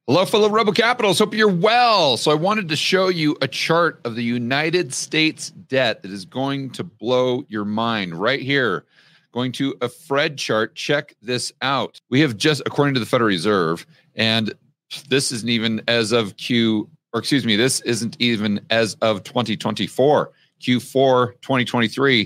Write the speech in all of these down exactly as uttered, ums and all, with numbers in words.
Hello, fellow Rebel Capitals. Hope you're well. So I wanted to show you a chart of the United States debt that is going to blow your mind right here. Going to a Fred chart. Check this out. We have just, according to the Federal Reserve, and this isn't even as of Q, or excuse me, this isn't even as of twenty twenty-four. Q four twenty twenty-three,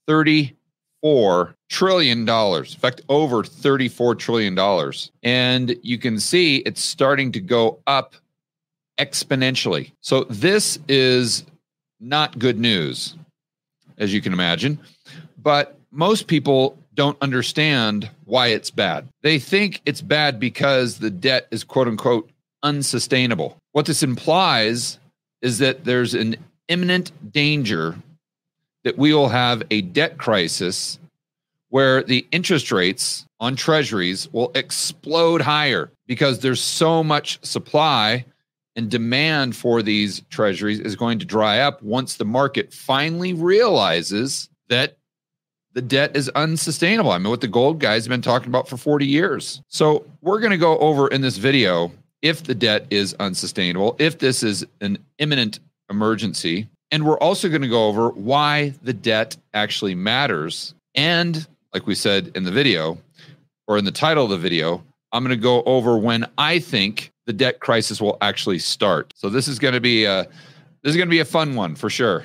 thirty-four trillion dollars. In fact, over thirty-four trillion dollars. And you can see it's starting to go up exponentially. So this is not good news, as you can imagine. But most people don't understand why it's bad. They think it's bad because the debt is, quote unquote, unsustainable. What this implies is that there's an imminent danger that we will have a debt crisis where the interest rates on treasuries will explode higher because there's so much supply and demand for these treasuries is going to dry up once the market finally realizes that the debt is unsustainable. I mean, what the gold guys have been talking about for forty years. So we're going to go over in this video if the debt is unsustainable, if this is an imminent emergency, and we're also going to go over why the debt actually matters. And like we said in the video, or in the title of the video, I'm going to go over when I think the debt crisis will actually start. So this is going to be a this is going to be a fun one for sure.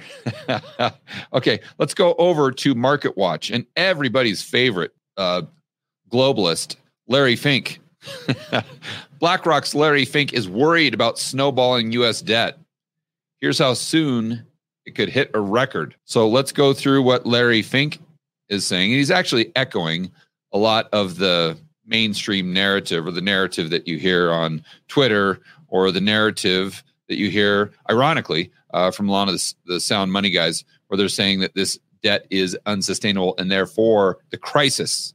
Okay, let's go over to MarketWatch and everybody's favorite uh, globalist, Larry Fink. BlackRock's Larry Fink is worried about snowballing U S debt. Here's how soon it could hit a record. So let's go through what Larry Fink is saying. And he's actually echoing a lot of the mainstream narrative, or the narrative that you hear on Twitter, or the narrative that you hear, ironically, uh, from a lot of the, the sound money guys, where they're saying that this debt is unsustainable and therefore the crisis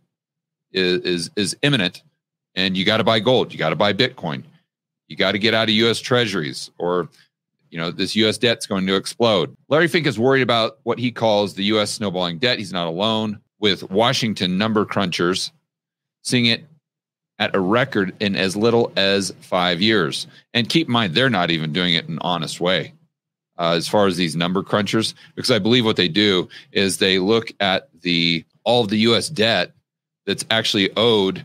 is is, is imminent. And you got to buy gold, you got to buy Bitcoin, you got to get out of U S treasuries, or you know, this U S debt's going to explode. Larry Fink is worried about what he calls the U S snowballing debt. He's not alone, with Washington number crunchers seeing it at a record in as little as five years. And keep in mind, they're not even doing it in an honest way uh, as far as these number crunchers, because I believe what they do is they look at the all of the U S debt that's actually owed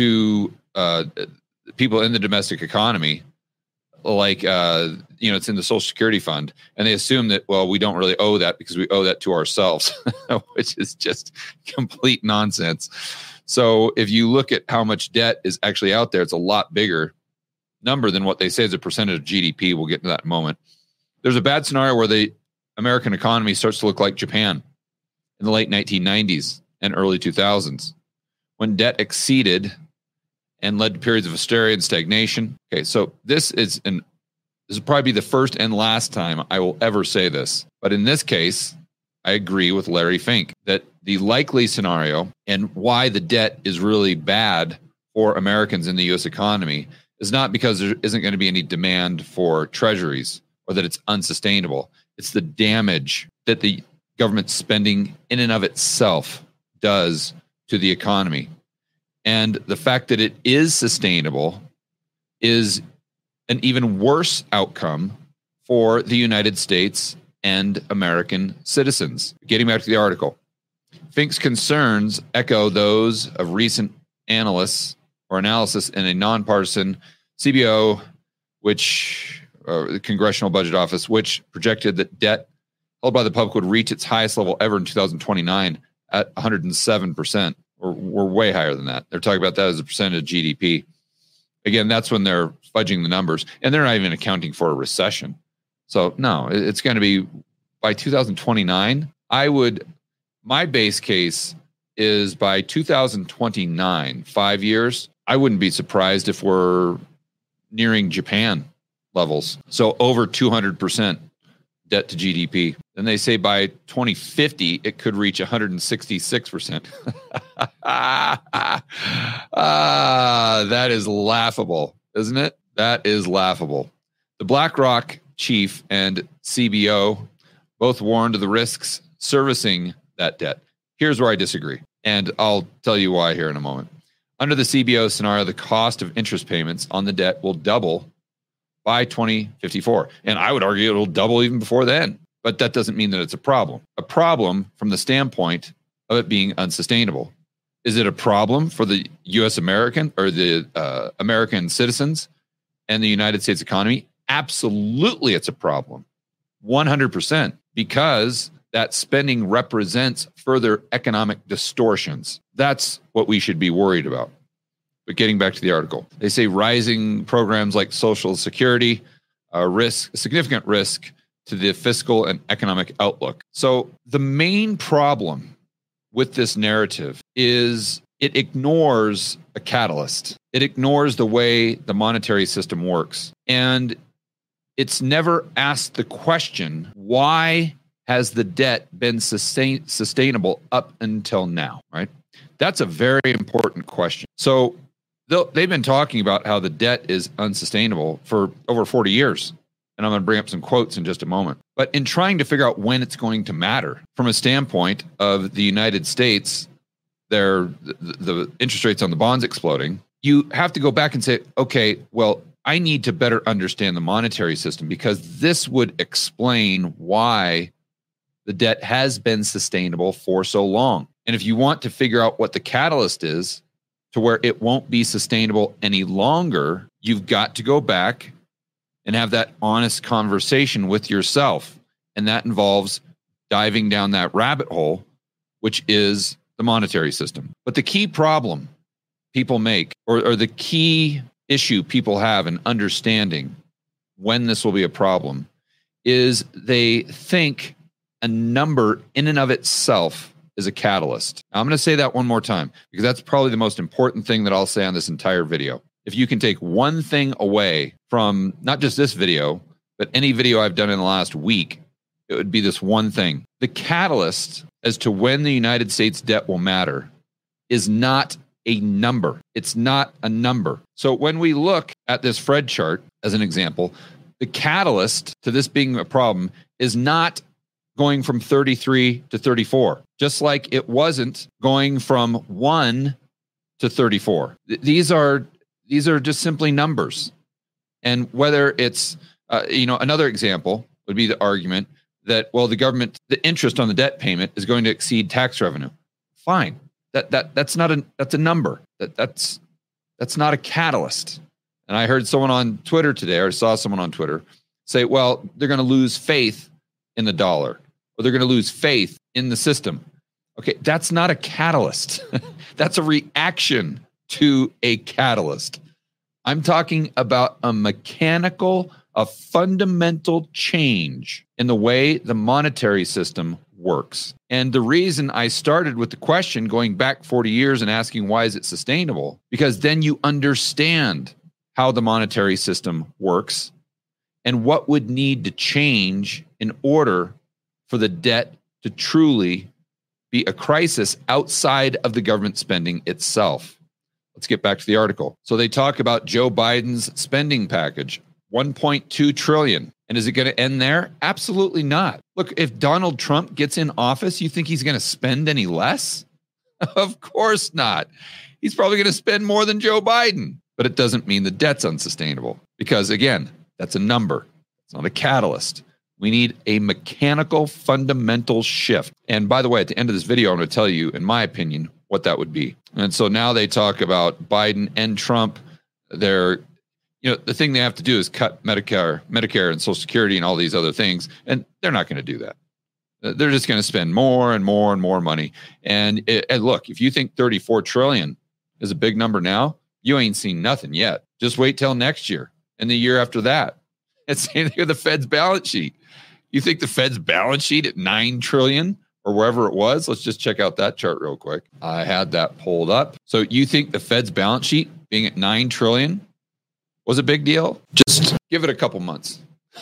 to uh, people in the domestic economy, like, uh, you know, it's in the Social Security Fund. And they assume that, well, we don't really owe that because we owe that to ourselves, which is just complete nonsense. So if you look at how much debt is actually out there, it's a lot bigger number than what they say is a percentage of G D P. We'll get to that in a moment. There's a bad scenario where the American economy starts to look like Japan in the late nineteen nineties and early two thousands, when debt exceeded and led to periods of austerity and stagnation. Okay, so this is an this will probably be the first and last time I will ever say this. But in this case, I agree with Larry Fink that the likely scenario and why the debt is really bad for Americans in the U S economy is not because there isn't going to be any demand for treasuries or that it's unsustainable. It's the damage that the government spending in and of itself does to the economy. And the fact that it is sustainable is an even worse outcome for the United States and American citizens. Getting back to the article, Fink's concerns echo those of recent analysts or analysis in a nonpartisan C B O, which uh, the Congressional Budget Office, which projected that debt held by the public would reach its highest level ever in two thousand twenty-nine at one hundred seven percent. We're, we're way higher than that. They're talking about that as a percentage of G D P. Again, that's when they're fudging the numbers, and they're not even accounting for a recession. So no, it's going to be by two thousand twenty-nine. I would, my base case is by two thousand twenty-nine, five years, I wouldn't be surprised if we're nearing Japan levels. So over two hundred percent debt to G D P. Then they say by twenty fifty, it could reach one hundred sixty-six percent. ah, that is laughable, isn't it? That is laughable. The BlackRock chief and C B O both warned of the risks servicing that debt. Here's where I disagree, and I'll tell you why here in a moment. Under the C B O scenario, the cost of interest payments on the debt will double by twenty fifty-four. And I would argue it'll double even before then. But that doesn't mean that it's a problem. A problem from the standpoint of it being unsustainable. Is it a problem for the U S American or the uh, American citizens and the United States economy? Absolutely, it's a problem. one hundred percent. Because that spending represents further economic distortions. That's what we should be worried about. But getting back to the article, they say rising programs like Social Security uh, risk significant risk to the fiscal and economic outlook. So the main problem with this narrative is it ignores a catalyst. It ignores the way the monetary system works. And it's never asked the question, why has the debt been sustain, sustainable up until now, right? That's a very important question. So they've been talking about how the debt is unsustainable for over forty years. And I'm going to bring up some quotes in just a moment. But in trying to figure out when it's going to matter, from a standpoint of the United States, their the, the interest rates on the bonds exploding, you have to go back and say, okay, well, I need to better understand the monetary system because this would explain why the debt has been sustainable for so long. And if you want to figure out what the catalyst is to where it won't be sustainable any longer, you've got to go back and have that honest conversation with yourself. And that involves diving down that rabbit hole, which is the monetary system. But the key problem people make, or, or the key issue people have in understanding when this will be a problem, is they think a number in and of itself is a catalyst. Now, I'm going to say that one more time because that's probably the most important thing that I'll say on this entire video. If you can take one thing away from not just this video, but any video I've done in the last week, it would be this one thing. The catalyst as to when the United States debt will matter is not a number. It's not a number. So when we look at this Fred chart as an example, the catalyst to this being a problem is not going from thirty-three to thirty-four, just like it wasn't going from one to thirty-four. Th- these are these are just simply numbers. And whether it's, uh, you know, another example would be the argument that, well, the government, the interest on the debt payment is going to exceed tax revenue. Fine. That that that's not a that's a number. That that's that's not a catalyst. And I heard someone on Twitter today, or saw someone on Twitter say, well, they're going to lose faith in the dollar, or they're going to lose faith in the system. Okay, that's not a catalyst. That's a reaction to a catalyst. I'm talking about a mechanical, a fundamental change in the way the monetary system works. And the reason I started with the question going back forty years and asking why is it sustainable, because then you understand how the monetary system works and what would need to change in order for the debt to truly be a crisis outside of the government spending itself. Let's get back to the article. So they talk about Joe Biden's spending package, one point two trillion dollars. And is it going to end there? Absolutely not. Look, if Donald Trump gets in office, you think he's going to spend any less? Of course not. He's probably going to spend more than Joe Biden. But it doesn't mean the debt's unsustainable because, again, that's a number. It's not a catalyst. We need a mechanical, fundamental shift. And by the way, at the end of this video, I'm going to tell you, in my opinion, what that would be. And so now they talk about Biden and Trump. They're, you know, the thing they have to do is cut Medicare, Medicare and Social Security and all these other things. And they're not going to do that. They're just going to spend more and more and more money. And, it, and look, if you think thirty-four trillion dollars is a big number now, you ain't seen nothing yet. Just wait till next year and the year after that. It's same thing with the Fed's balance sheet. You think the Fed's balance sheet at nine trillion dollars or wherever it was? Let's just check out that chart real quick. I had that pulled up. So you think the Fed's balance sheet being at nine trillion dollars was a big deal? Just give it a couple months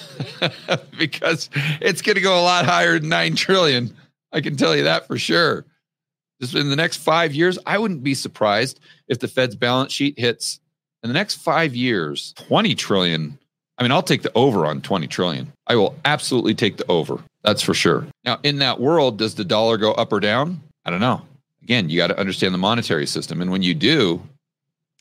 because it's going to go a lot higher than nine trillion dollars. I can tell you that for sure. Just in the next five years, I wouldn't be surprised if the Fed's balance sheet hits in the next five years, twenty trillion dollars. I mean, I'll take the over on twenty trillion dollars. I will absolutely take the over. That's for sure. Now, in that world, does the dollar go up or down? I don't know. Again, you got to understand the monetary system. And when you do,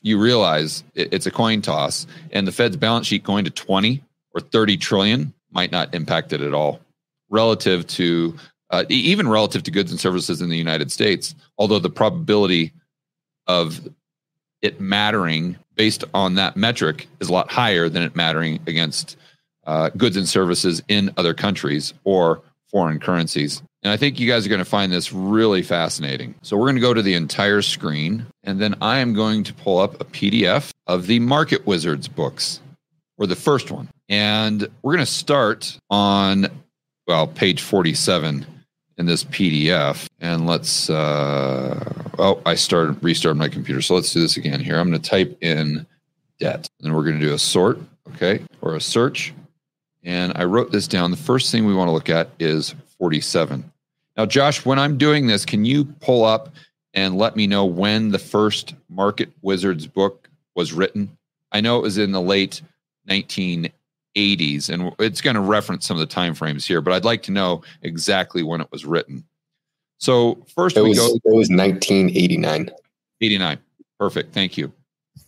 you realize it, it's a coin toss, and the Fed's balance sheet going to twenty or thirty trillion might not impact it at all relative to uh, even relative to goods and services in the United States, although the probability of it mattering based on that metric is a lot higher than it mattering against uh, goods and services in other countries or foreign currencies. And I think you guys are going to find this really fascinating. So we're going to go to the entire screen, and then I am going to pull up a P D F of the Market Wizards books, or the first one. And we're going to start on, well, page forty-seven in this P D F. And let's, uh, oh, I started, restarted my computer. So let's do this again here. I'm going to type in debt, and we're going to do a sort, okay, or a search. And I wrote this down. The first thing we want to look at is forty-seven. Now, Josh, when I'm doing this, can you pull up and let me know when the first Market Wizards book was written? I know it was in the late nineteen eighties, and it's going to reference some of the time frames here, but I'd like to know exactly when it was written. So first it we was, go. It was nineteen eighty-nine. eighty-nine. Perfect. Thank you.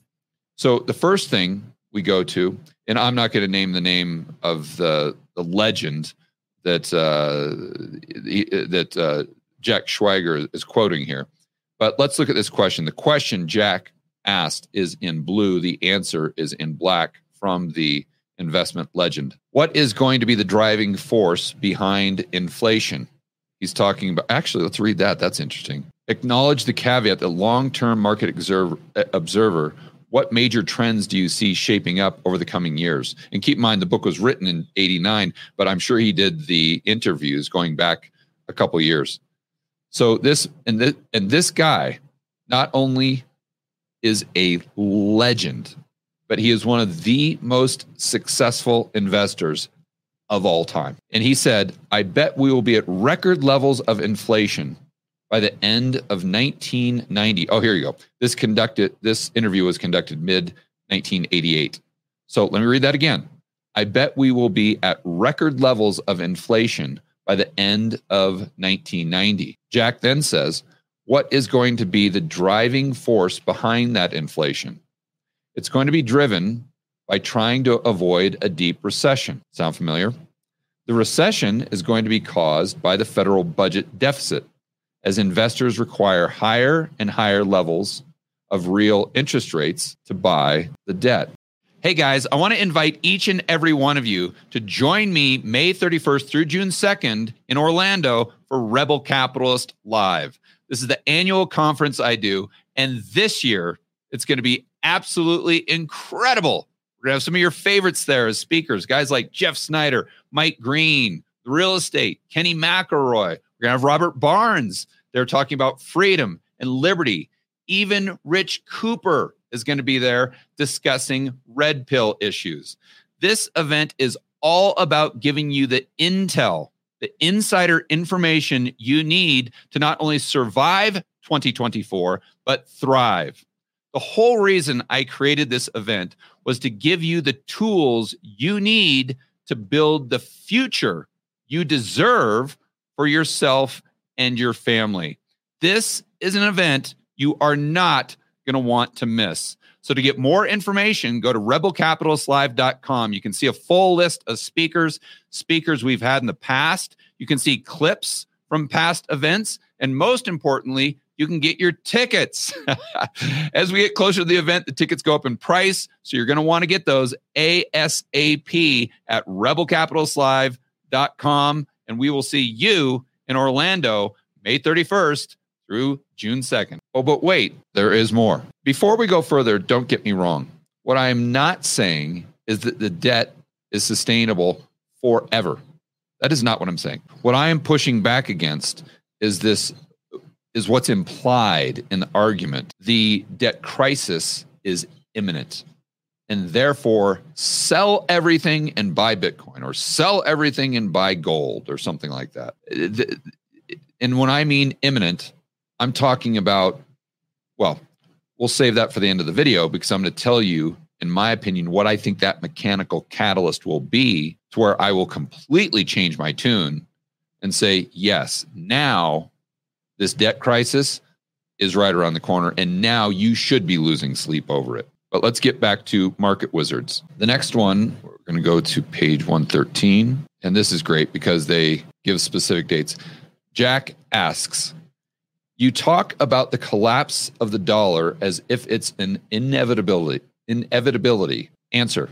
So the first thing we go to, and I'm not going to name the name of the, the legend that uh, that uh, Jack Schwager is quoting here. But let's look at this question. The question Jack asked is in blue. The answer is in black from the investment legend. What is going to be the driving force behind inflation? He's talking about, actually, let's read that. That's interesting. Acknowledge the caveat that long-term market observer, observer what major trends do you see shaping up over the coming years? And keep in mind, the book was written in eighty-nine, but I'm sure he did the interviews going back a couple years. So this and this, and this guy not only is a legend, but he is one of the most successful investors of all time. And he said, I bet we will be at record levels of inflation by the end of nineteen ninety. Oh, here you go. This conducted, this interview was conducted mid nineteen eighty-eight. So let me read that again. I bet we will be at record levels of inflation by the end of nineteen ninety. Jack then says, what is going to be the driving force behind that inflation? It's going to be driven by trying to avoid a deep recession. Sound familiar? The recession is going to be caused by the federal budget deficit, as investors require higher and higher levels of real interest rates to buy the debt. Hey guys, I want to invite each and every one of you to join me May thirty-first through June second in Orlando for Rebel Capitalist Live. This is the annual conference I do, and this year it's going to be absolutely incredible. We're going to have some of your favorites there as speakers, guys like Jeff Snyder, Mike Green, the real estate, Kenny McElroy. We're going to have Robert Barnes. They're talking about freedom and liberty. Even Rich Cooper is going to be there discussing red pill issues. This event is all about giving you the intel, the insider information you need to not only survive twenty twenty-four, but thrive. The whole reason I created this event was to give you the tools you need to build the future you deserve for yourself and your family. This is an event you are not going to want to miss. So to get more information, go to rebel capitalist live dot com. You can see a full list of speakers, speakers we've had in the past. You can see clips from past events. And most importantly, you can get your tickets. As we get closer to the event, the tickets go up in price. So you're going to want to get those ASAP at rebel capitalist live dot com. And we will see you in Orlando, May thirty-first through June second. Oh, but wait, there is more. Before we go further, don't get me wrong. What I am not saying is that the debt is sustainable forever. That is not what I'm saying. What I am pushing back against is this, is what's implied in the argument. The debt crisis is imminent, and therefore sell everything and buy Bitcoin, or sell everything and buy gold, or something like that. And when I mean imminent, I'm talking about, well, we'll save that for the end of the video, because I'm going to tell you, in my opinion, what I think that mechanical catalyst will be to where I will completely change my tune and say, yes, now this debt crisis is right around the corner, and now you should be losing sleep over it. But let's get back to Market Wizards. The next one, we're going to go to page one thirteen, and this is great because they give specific dates. Jack asks, you talk about the collapse of the dollar as if it's an inevitability. Inevitability. Answer.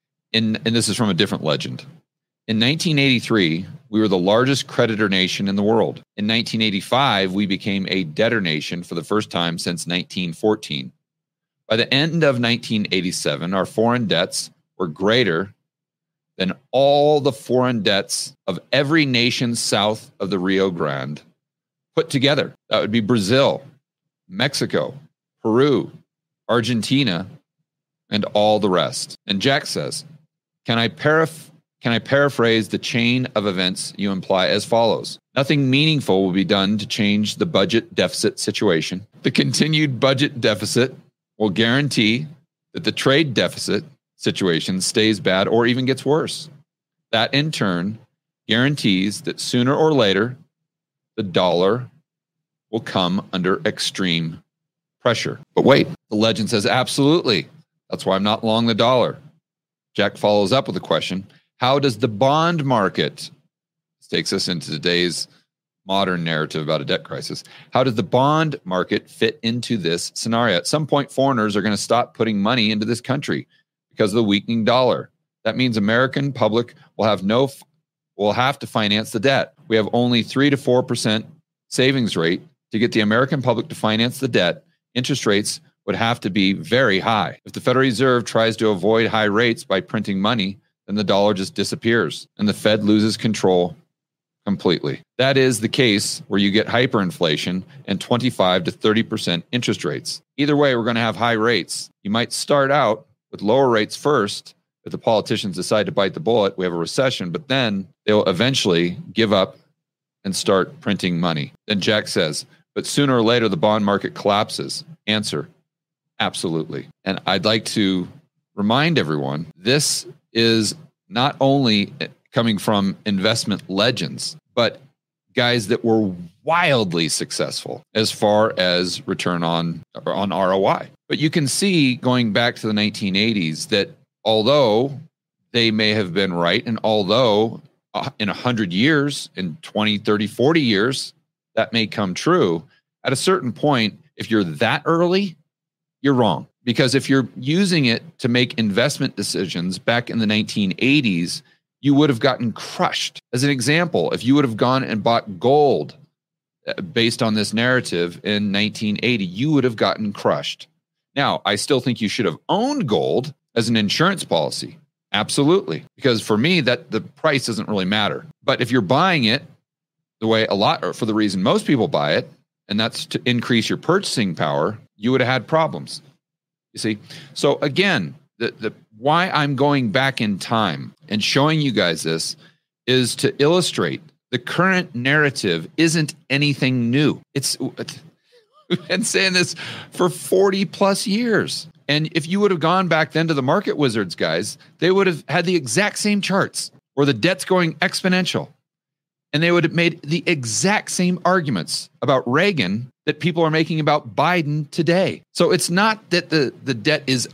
In, and this is from a different legend. In nineteen eighty-three, we were the largest creditor nation in the world. In nineteen eighty-five, we became a debtor nation for the first time since nineteen fourteen. By the end of nineteen eighty-seven, our foreign debts were greater than all the foreign debts of every nation south of the Rio Grande put together. That would be Brazil, Mexico, Peru, Argentina, and all the rest. And Jack says, can I paraphrase? Can I paraphrase the chain of events you imply as follows? Nothing meaningful will be done to change the budget deficit situation. The continued budget deficit will guarantee that the trade deficit situation stays bad or even gets worse. That, in turn, guarantees that sooner or later, the dollar will come under extreme pressure. But wait, the legend says absolutely. That's why I'm not long the dollar. Jack follows up with a question. How does the bond market, this takes us into today's modern narrative about a debt crisis, how does the bond market fit into this scenario? At some point, foreigners are going to stop putting money into this country because of the weakening dollar. That means American public will have no, will have to finance the debt. We have only three to four percent savings rate. To get the American public to finance the debt, interest rates would have to be very high. If the Federal Reserve tries to avoid high rates by printing money, then the dollar just disappears and the Fed loses control completely. That is the case where you get hyperinflation and twenty-five to thirty percent interest rates. Either way, we're going to have high rates. You might start out with lower rates first. If the politicians decide to bite the bullet, we have a recession, but then they'll eventually give up and start printing money. Then Jack says, but sooner or later, the bond market collapses. Answer, absolutely. And I'd like to remind everyone, this is not only coming from investment legends, but guys that were wildly successful as far as return on, on R O I. But you can see going back to the nineteen eighties that although they may have been right, and although uh, in one hundred years, in twenty, thirty, forty years, that may come true, at a certain point, if you're that early, you're wrong. Because if you're using it to make investment decisions back in the nineteen eighties, you would have gotten crushed. As an example, if you would have gone and bought gold based on this narrative in nineteen eighty, you would have gotten crushed. Now, I still think you should have owned gold as an insurance policy. Absolutely. Because for me, that the price doesn't really matter. But if you're buying it the way a lot, or for the reason most people buy it, and that's to increase your purchasing power, you would have had problems. You see? So again, the, the why I'm going back in time and showing you guys this is to illustrate the current narrative isn't anything new. It's we've been saying this for forty plus years. And if you would have gone back then to the Market Wizards guys, they would have had the exact same charts where the debt's going exponential. And they would have made the exact same arguments about Reagan that people are making about Biden today. So it's not that the, the debt is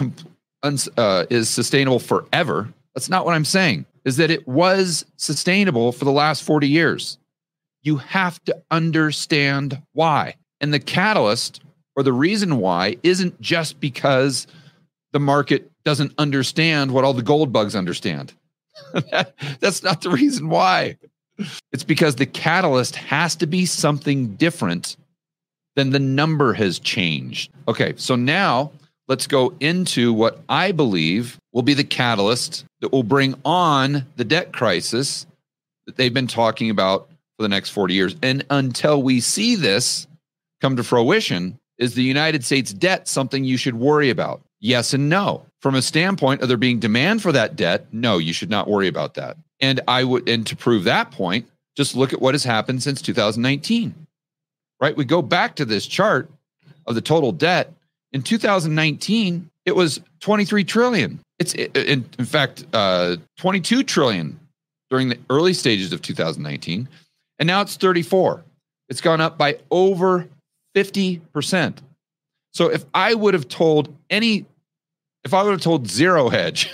uh, is sustainable forever. That's not what I'm saying. Is that it was sustainable for the last forty years. You have to understand why. And the catalyst or the reason why isn't just because the market doesn't understand what all the gold bugs understand. that, that's not the reason why. It's because the catalyst has to be something different than the number has changed. Okay, so now let's go into what I believe will be the catalyst that will bring on the debt crisis that they've been talking about for the next forty years. And until we see this come to fruition, is the United States debt something you should worry about? Yes and no. From a standpoint of there being demand for that debt, no, you should not worry about that. And I would, and to prove that point, just look at what has happened since two thousand nineteen, right? We go back to this chart of the total debt. In two thousand nineteen, it was twenty-three trillion. It's in, in fact, uh, twenty-two trillion during the early stages of two thousand nineteen. And now it's thirty-four. It's gone up by over fifty percent. So if I would have told any, if I would have told Zero Hedge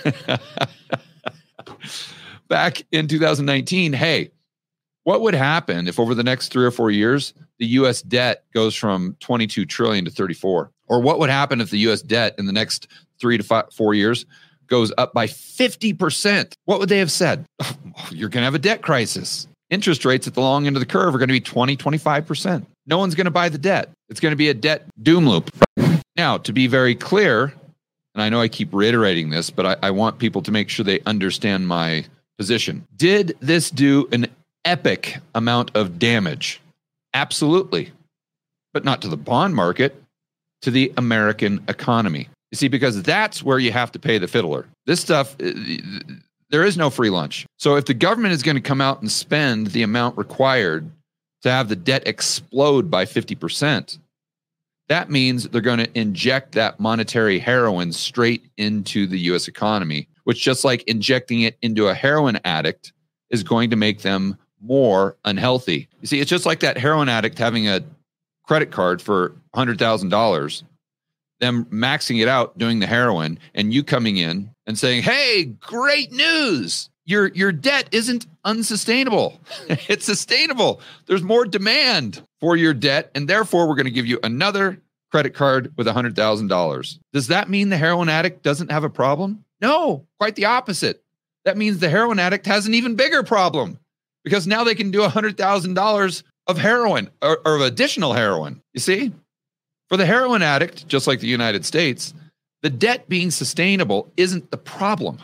back in two thousand nineteen, hey, what would happen if over the next three or four years, the U S debt goes from twenty-two trillion to thirty-four? Or what would happen if the U S debt in the next three to five, four years goes up by fifty percent? What would they have said? Oh, you're going to have a debt crisis. Interest rates at the long end of the curve are going to be twenty, twenty-five percent. No one's going to buy the debt. It's going to be a debt doom loop. Now, to be very clear, and I know I keep reiterating this, but I, I want people to make sure they understand my position. Did this do an epic amount of damage? Absolutely. But not to the bond market, to the American economy. You see, because that's where you have to pay the fiddler. This stuff, there is no free lunch. So if the government is going to come out and spend the amount required to have the debt explode by fifty percent, that means they're going to inject that monetary heroin straight into the U S economy, which, just like injecting it into a heroin addict, is going to make them more unhealthy. You see, it's just like that heroin addict having a credit card for one hundred thousand dollars, them maxing it out doing the heroin, and you coming in and saying, hey, great news. Your, your debt isn't unsustainable. It's sustainable. There's more demand for your debt, and therefore we're going to give you another credit card with one hundred thousand dollars. Does that mean the heroin addict doesn't have a problem? No, quite the opposite. That means the heroin addict has an even bigger problem, because now they can do one hundred thousand dollars of heroin or, or of additional heroin. You see, for the heroin addict, just like the United States, the debt being sustainable isn't the problem.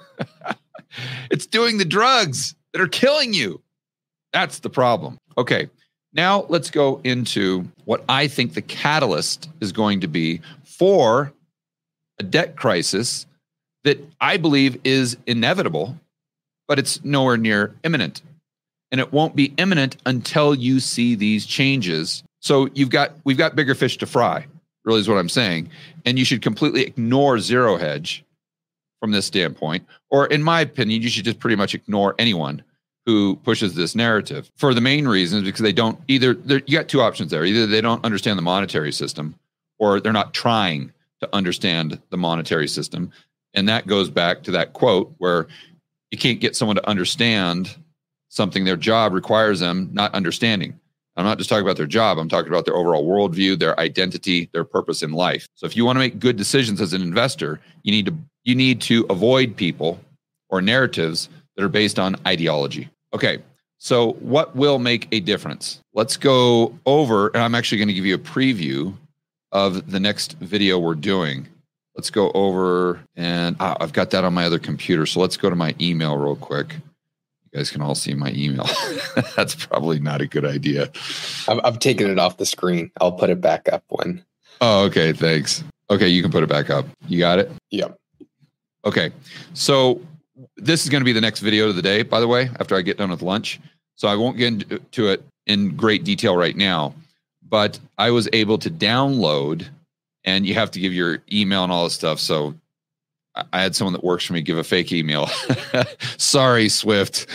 It's doing the drugs that are killing you. That's the problem. Okay, now let's go into what I think the catalyst is going to be for a debt crisis that I believe is inevitable, but it's nowhere near imminent. And it won't be imminent until you see these changes. So you've got, we've got bigger fish to fry, really is what I'm saying. And you should completely ignore Zero Hedge from this standpoint. Or in my opinion, you should just pretty much ignore anyone who pushes this narrative for the main reasons, because they don't either, you got two options there. Either they don't understand the monetary system, or they're not trying to understand the monetary system. And that goes back to that quote where you can't get someone to understand something their job requires them not understanding. I'm not just talking about their job. I'm talking about their overall worldview, their identity, their purpose in life. So if you want to make good decisions as an investor, you need to you need to avoid people or narratives that are based on ideology. Okay, so what will make a difference? Let's go over, and I'm actually going to give you a preview of the next video we're doing. Let's go over, and ah, I've got that on my other computer. So let's go to my email real quick. You guys can all see my email. That's probably not a good idea. I've, I've taken it off the screen. I'll put it back up when. Oh, okay. Thanks. Okay. You can put it back up. You got it? Yep. Okay. So this is going to be the next video of the day, by the way, after I get done with lunch. So I won't get into it in great detail right now, but I was able to download, and you have to give your email and all this stuff. So I had someone that works for me give a fake email. Sorry, Swift.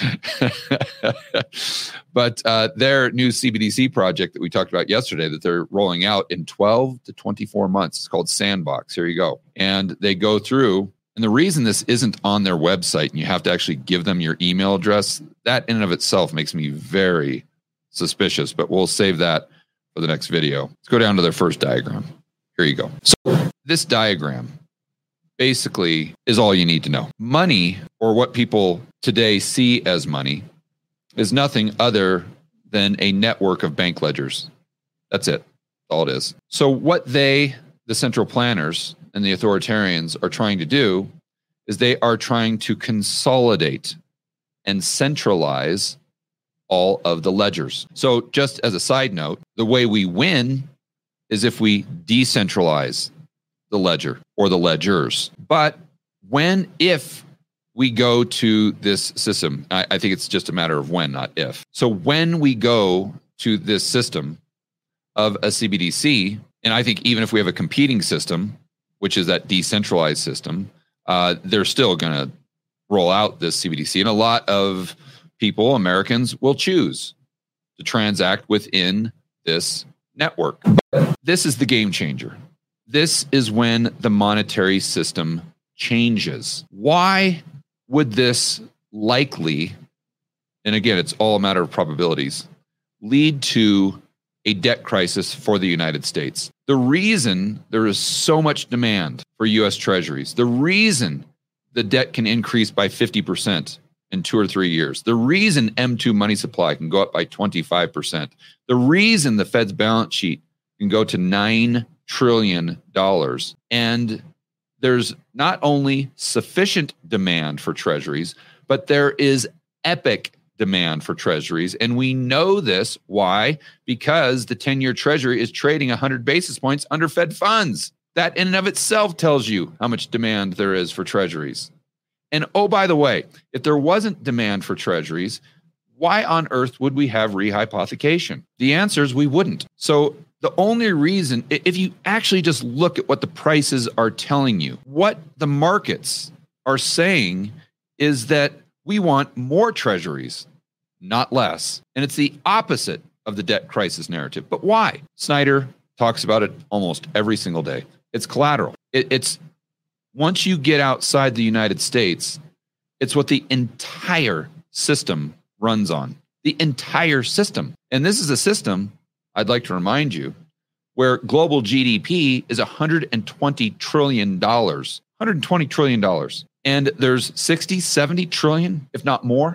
But uh, their new C B D C project that we talked about yesterday that they're rolling out in twelve to twenty-four months. It's called Sandbox. Here you go. And they go through, and the reason this isn't on their website and you have to actually give them your email address, that in and of itself makes me very suspicious, but we'll save that for the next video. Let's go down to their first diagram. Here you go. So this diagram basically is all you need to know. Money, or what people today see as money, is nothing other than a network of bank ledgers. That's it. That's all it is. So what they, the central planners and the authoritarians, are trying to do is they are trying to consolidate and centralize all of the ledgers. So just as a side note, the way we win is if we decentralize the ledger or the ledgers. But when, if we go to this system, I, I think it's just a matter of when, not if. So when we go to this system of a C B D C, and I think even if we have a competing system, which is that decentralized system, uh, they're still going to roll out this C B D C. And a lot of people, Americans, will choose to transact within this network. This is the game changer. This is when the monetary system changes. Why would this likely, and again, it's all a matter of probabilities, lead to a debt crisis for the United States? The reason there is so much demand for U S Treasuries, the reason the debt can increase by fifty percent in two or three years, the reason M two money supply can go up by twenty-five percent, the reason the Fed's balance sheet can go to nine trillion dollars, and there's not only sufficient demand for Treasuries, but there is epic demand for Treasuries. And we know this. Why? Because the ten-year Treasury is trading one hundred basis points under Fed funds. That in and of itself tells you how much demand there is for Treasuries. And oh, by the way, if there wasn't demand for Treasuries, why on earth would we have rehypothecation? The answer is we wouldn't. So the only reason, if you actually just look at what the prices are telling you, what the markets are saying is that we want more Treasuries, not less. And it's the opposite of the debt crisis narrative. But why? Snyder talks about it almost every single day. It's collateral. It, it's once you get outside the United States, it's what the entire system runs on. The entire system. And this is a system, I'd like to remind you, where global G D P is one hundred twenty trillion dollars. one hundred twenty trillion dollars. And there's sixty, seventy trillion, if not more,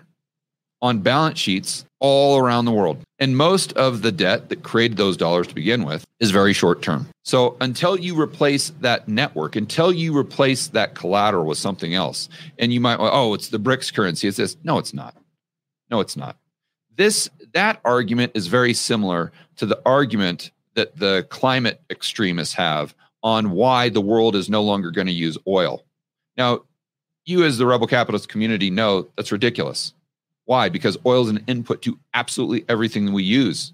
on balance sheets all around the world. And most of the debt that created those dollars to begin with is very short term. So until you replace that network, until you replace that collateral with something else, and you might, oh, it's the BRICS currency, it's this. No, it's not. No, it's not. This, that argument is very similar to the argument that the climate extremists have on why the world is no longer going to use oil. Now, you as the rebel capitalist community know that's ridiculous. Why? Because oil is an input to absolutely everything we use.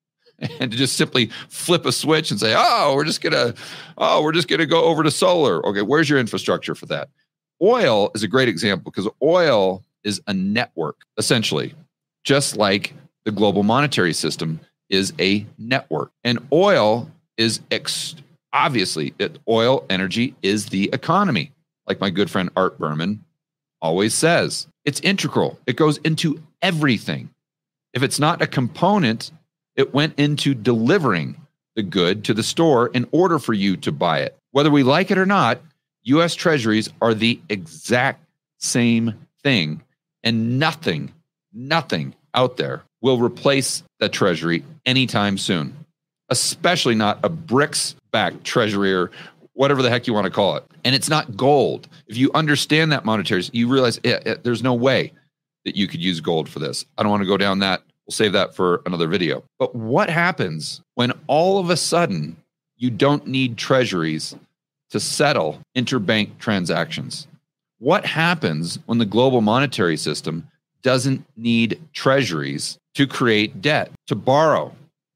And to just simply flip a switch and say, oh, we're just gonna, oh, we're just gonna go over to solar. Okay, where's your infrastructure for that? Oil is a great example because oil is a network, essentially, just like the global monetary system is a network. And oil is ex- obviously, it, oil energy is the economy. Like my good friend Art Berman always says, it's integral. It goes into everything. If it's not a component, it went into delivering the good to the store in order for you to buy it. Whether we like it or not, U S Treasuries are the exact same thing, and nothing, nothing out there will replace the Treasury anytime soon, especially not a BRICS-backed Treasury or whatever the heck you want to call it. And it's not gold. If you understand that monetary, you realize it, it, there's no way that you could use gold for this. I don't want to go down that. We'll save that for another video. But what happens when all of a sudden you don't need Treasuries to settle interbank transactions? What happens when the global monetary system doesn't need Treasuries to create debt, to borrow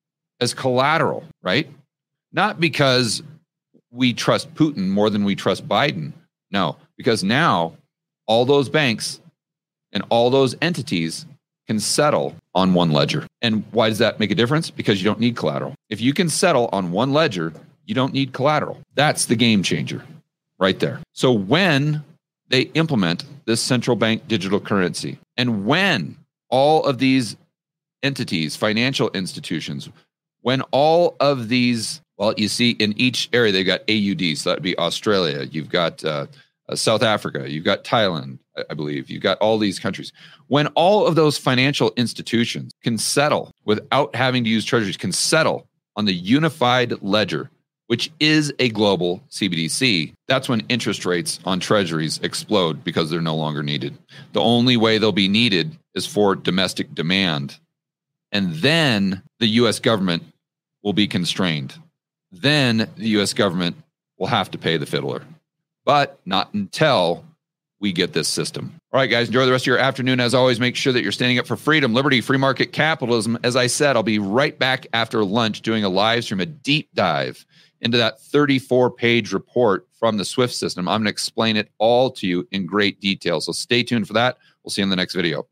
as collateral, right? Not because we trust Putin more than we trust Biden. No, because now all those banks and all those entities can settle on one ledger. And why does that make a difference? Because you don't need collateral. If you can settle on one ledger, you don't need collateral. That's the game changer right there. So when they implement this central bank digital currency, and when all of these entities, financial institutions, when all of these, well, you see in each area, they've got A U Ds. So that'd be Australia. You've got uh, uh, South Africa. You've got Thailand, I, I believe. You've got all these countries. When all of those financial institutions can settle without having to use treasuries, can settle on the unified ledger, which is a global C B D C, that's when interest rates on treasuries explode because they're no longer needed. The only way they'll be needed is for domestic demand. And then the U S government will be constrained. Then the U S government will have to pay the fiddler. But not until we get this system. All right, guys, enjoy the rest of your afternoon. As always, make sure that you're standing up for freedom, liberty, free market capitalism. As I said, I'll be right back after lunch doing a live stream, a deep dive into that thirty-four page report from the SWIFT system. I'm going to explain it all to you in great detail. So stay tuned for that. We'll see you in the next video.